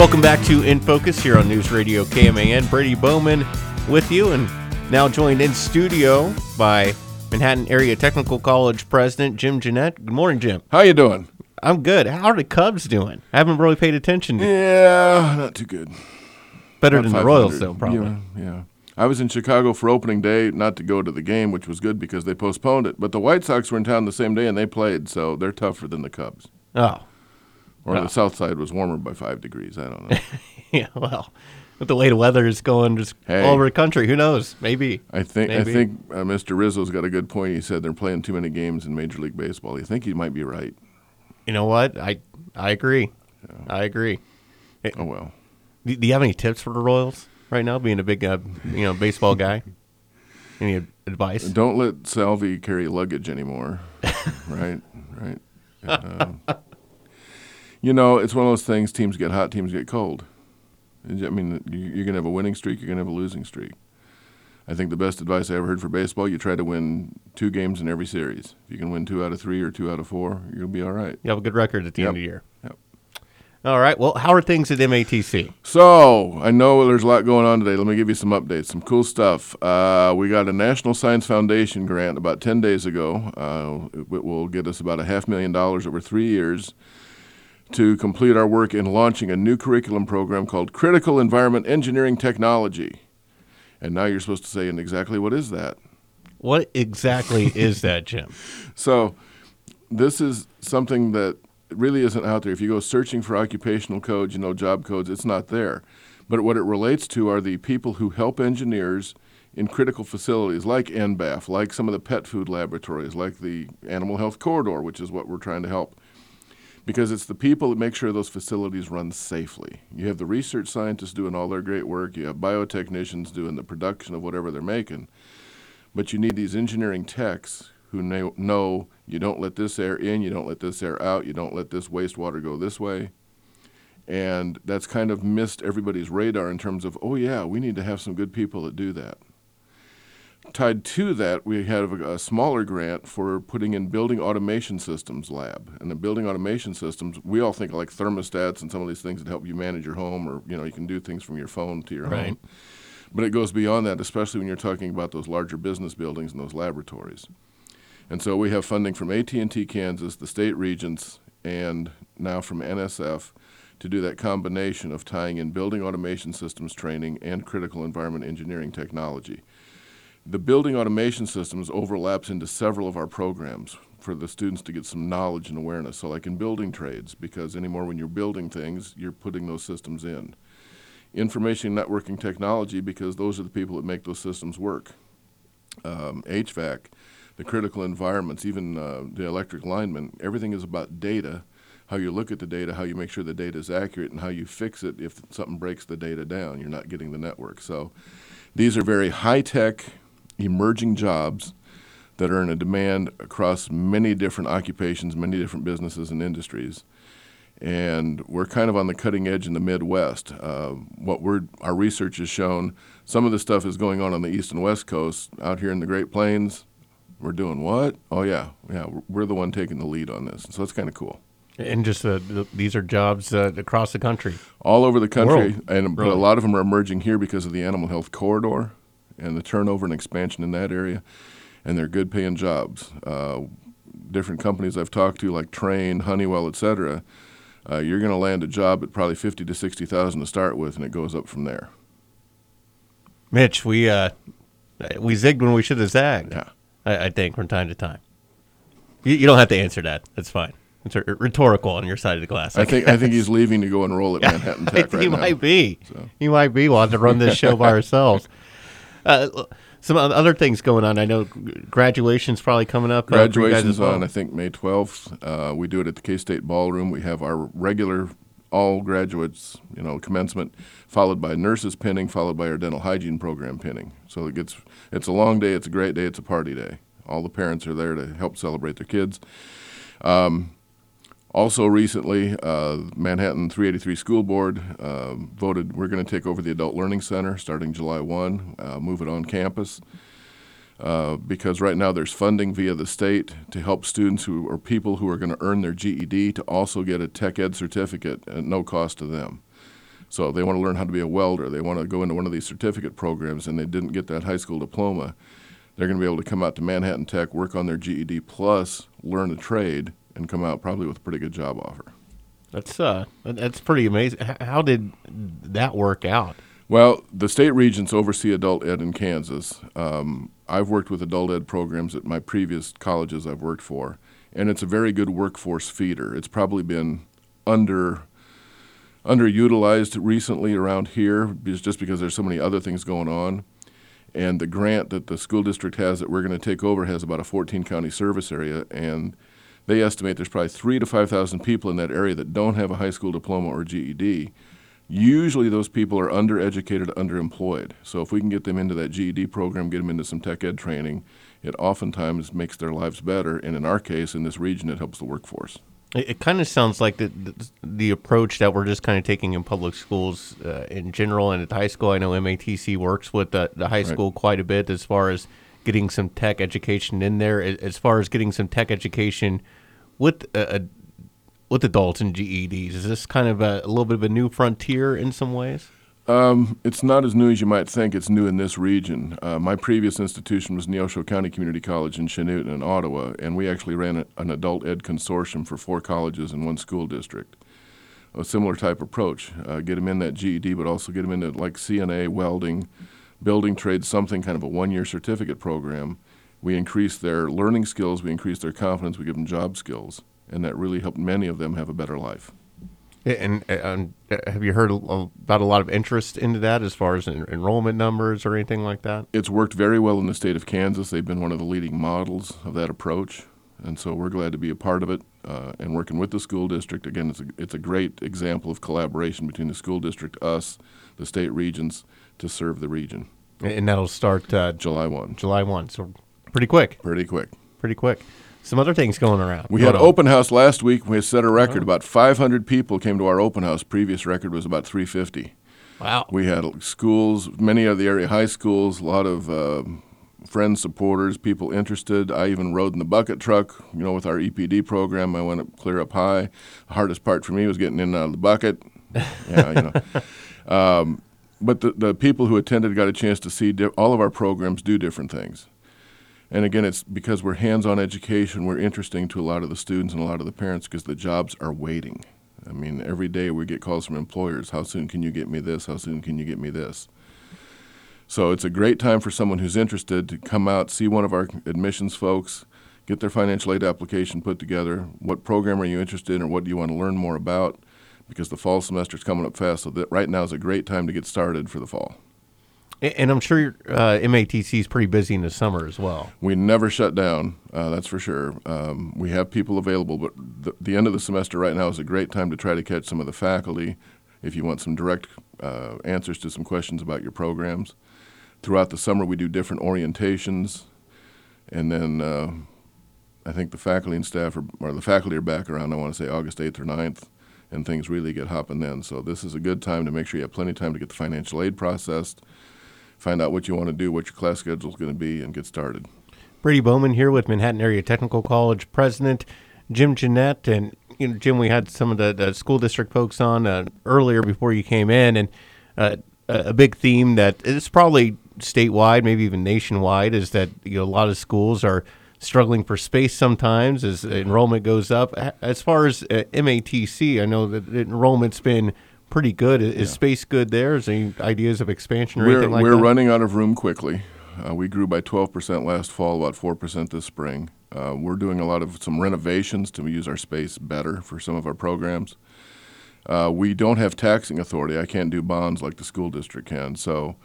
Welcome back to In Focus here on News Radio KMAN. Brady Bowman with you, and now joined in studio by Manhattan Area Technical College President Jim Jeanette. Good morning, Jim. How you doing? I'm good. How are the Cubs doing? I haven't really paid attention to. Yeah, not too good. Better About than the Royals, though, probably. Yeah. I was in Chicago for opening day, not to go to the game, which was good because they postponed it. But the White Sox were in town the same day, and they played, so they're tougher than the Cubs. Oh. Or the South Side was warmer by 5 degrees. I don't know. Yeah, well, with the way the weather is going just all over the country, who knows? Maybe. I think Mr. Rizzo's got a good point. He said they're playing too many games in Major League Baseball. You think he might be right. You know what? I agree. Yeah. I agree. Oh, well. Do you have any tips for the Royals right now, being a big baseball guy? Any advice? Don't let Salvi carry luggage anymore. Right. It's one of those things, teams get hot, teams get cold. I mean, you're going to have a winning streak, you're going to have a losing streak. I think the best advice I ever heard for baseball, you try to win 2 games in every series. If you can win 2 out of 3 or 2 out of 4, you're going to be all right. You have a good record at the end of the year. Yep. All right. Well, how are things at MATC? So, I know there's a lot going on today. Let me give you some updates, some cool stuff. We got a National Science Foundation grant about 10 days ago. It will get us about $500,000 over 3 years to complete our work in launching a new curriculum program called Critical Environment Engineering Technology. And now you're supposed to say, and exactly what is that? What exactly is that, Jim? So this is something that really isn't out there. If you go searching for occupational codes, job codes, it's not there. But what it relates to are the people who help engineers in critical facilities like NBAF, like some of the pet food laboratories, like the Animal Health Corridor, which is what we're trying to help. Because it's the people that make sure those facilities run safely. You have the research scientists doing all their great work. You have biotechnicians doing the production of whatever they're making. But you need these engineering techs who know you don't let this air in, you don't let this air out, you don't let this wastewater go this way. And that's kind of missed everybody's radar in terms of, oh, yeah, we need to have some good people that do that. Tied to that, we have a smaller grant for putting in building automation systems lab. And the building automation systems, we all think like thermostats and some of these things that help you manage your home, or you can do things from your phone to your home. But it goes beyond that, especially when you're talking about those larger business buildings and those laboratories. And so we have funding from AT&T Kansas, the state regents, and now from NSF to do that combination of tying in building automation systems training and critical environment engineering technology. The building automation systems overlaps into several of our programs for the students to get some knowledge and awareness. So like in building trades, because anymore when you're building things, you're putting those systems in. Information networking technology, because those are the people that make those systems work. HVAC, the critical environments, even the electric linemen, everything is about data, how you look at the data, how you make sure the data is accurate, and how you fix it if something breaks the data down. You're not getting the network. So these are very high-tech, emerging jobs that are in a demand across many different occupations, many different businesses and industries. And we're kind of on the cutting edge in the Midwest. Our research has shown some of the stuff is going on the East and West Coast. Out here in the Great Plains, we're doing what? Oh, yeah, we're the one taking the lead on this. So it's kind of cool. And just these are jobs across the country. All over the country. Really? But a lot of them are emerging here because of the Animal Health Corridor and the turnover and expansion in that area, and they're good-paying jobs. Different companies I've talked to, like Trane, Honeywell, et cetera, you're going to land a job at probably $50,000 to $60,000 to start with, and it goes up from there. Mitch, we zigged when we should have zagged. Yeah, I think from time to time. You don't have to answer that. That's fine. It's rhetorical on your side of the glass. I think he's leaving to go enroll at Manhattan Tech right now. He might be. So. He might be. We'll have to run this show by ourselves. Some other things going on. I know graduation's probably coming up. Graduation's on, I think, May 12th. We do it at the K-State Ballroom. We have our regular all graduates, commencement, followed by nurses pinning, followed by our dental hygiene program pinning. So it's a long day. It's a great day. It's a party day. All the parents are there to help celebrate their kids. Also recently, Manhattan 383 School Board voted we're going to take over the Adult Learning Center starting July 1, move it on campus, because right now there's funding via the state to help students or people who are going to earn their GED to also get a tech ed certificate at no cost to them. So they want to learn how to be a welder. They want to go into one of these certificate programs, and they didn't get that high school diploma. They're going to be able to come out to Manhattan Tech, work on their GED plus, learn a trade, and come out probably with a pretty good job offer. That's pretty amazing. How did that work out? Well, the state regents oversee adult ed in Kansas. I've worked with adult ed programs at my previous colleges I've worked for, and it's a very good workforce feeder. It's probably been underutilized recently around here just because there's so many other things going on. And the grant that the school district has that we're going to take over has about a 14-county service area, and they estimate there's probably 3,000 to 5,000 people in that area that don't have a high school diploma or GED. Usually those people are undereducated, underemployed. So if we can get them into that GED program, get them into some tech ed training, it oftentimes makes their lives better. And in our case, in this region, it helps the workforce. It kind of sounds like the approach that we're just kind of taking in public schools in general and at the high school. I know MATC works with the high school quite a bit as far as getting some tech education in there, as far as getting some tech education with adults and GEDs. Is this kind of a little bit of a new frontier in some ways? It's not as new as you might think. It's new in this region. My previous institution was Neosho County Community College in Chanute in Ottawa, and we actually ran an adult ed consortium for 4 colleges and 1 school district. A similar type approach. Get them in that GED, but also get them into like CNA, welding, building trades, something kind of a 1-year certificate program. We increase their learning skills, we increase their confidence, we give them job skills, and that really helped many of them have a better life. And have you heard about a lot of interest into that as far as enrollment numbers or anything like that? It's worked very well in the state of Kansas. They've been one of the leading models of that approach, and so we're glad to be a part of it and working with the school district. Again, it's a great example of collaboration between the school district, us, the state regents, to serve the region. And that'll start July 1. July 1, so pretty quick. Pretty quick. Some other things going around. We had open house last week. We set a record. About 500 people came to our open house. Previous record was about 350. Wow. We had schools, many of the area high schools, a lot of friends, supporters, people interested. I even rode in the bucket truck, with our EPD program. I went up clear up high. The hardest part for me was getting in and out of the bucket. But the people who attended got a chance to see all of our programs do different things. And again, it's because we're hands-on education, we're interesting to a lot of the students and a lot of the parents because the jobs are waiting. I mean, every day we get calls from employers, how soon can you get me this, how soon can you get me this? So it's a great time for someone who's interested to come out, see one of our admissions folks, get their financial aid application put together. What program are you interested in or what do you want to learn more about? Because the fall semester is coming up fast, so that right now is a great time to get started for the fall. And I'm sure MATC is pretty busy in the summer as well. We never shut down, that's for sure. We have people available, but the end of the semester right now is a great time to try to catch some of the faculty if you want some direct answers to some questions about your programs. Throughout the summer, we do different orientations, and then I think the faculty and staff the faculty are back around, I want to say, August 8th or 9th, and things really get hopping then. So this is a good time to make sure you have plenty of time to get the financial aid processed, find out what you want to do, what your class schedule is going to be, and get started. Brady Bowman here with Manhattan Area Technical College President Jim Jeanette. And, Jim, we had some of the school district folks on earlier before you came in, and a big theme that is probably statewide, maybe even nationwide, is that a lot of schools are struggling for space sometimes as enrollment goes up. As far as MATC, I know that enrollment's been pretty good. Is space good there? Is there any ideas of expansion or anything like that? We're running out of room quickly. We grew by 12% last fall, about 4% this spring. We're doing some renovations to use our space better for some of our programs. We don't have taxing authority. I can't do bonds like the school district can. So,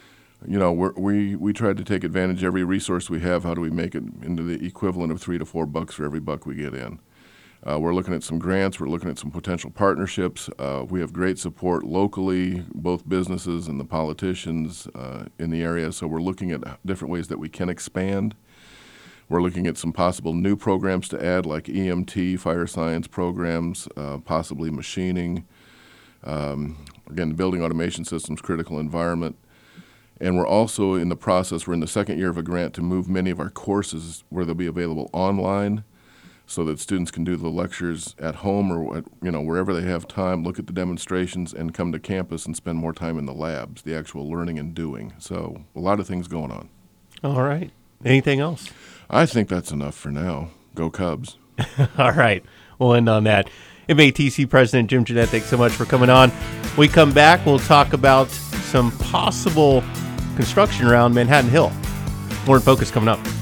we tried to take advantage of every resource we have. How do we make it into the equivalent of $3 to $4 for every buck we get in? We're looking at some grants. We're looking at some potential partnerships. We have great support locally, both businesses and the politicians in the area. So we're looking at different ways that we can expand. We're looking at some possible new programs to add, like EMT, fire science programs, possibly machining. Again, building automation systems, critical environment. And we're also in the process, we're in the second year of a grant to move many of our courses where they'll be available online so that students can do the lectures at home or wherever they have time, look at the demonstrations, and come to campus and spend more time in the labs, the actual learning and doing. So a lot of things going on. All right. Anything else? I think that's enough for now. Go Cubs. All right. We'll end on that. MATC President Jim Jeanette, thanks so much for coming on. When we come back, we'll talk about some possible construction around Manhattan Hill. More in Focus coming up.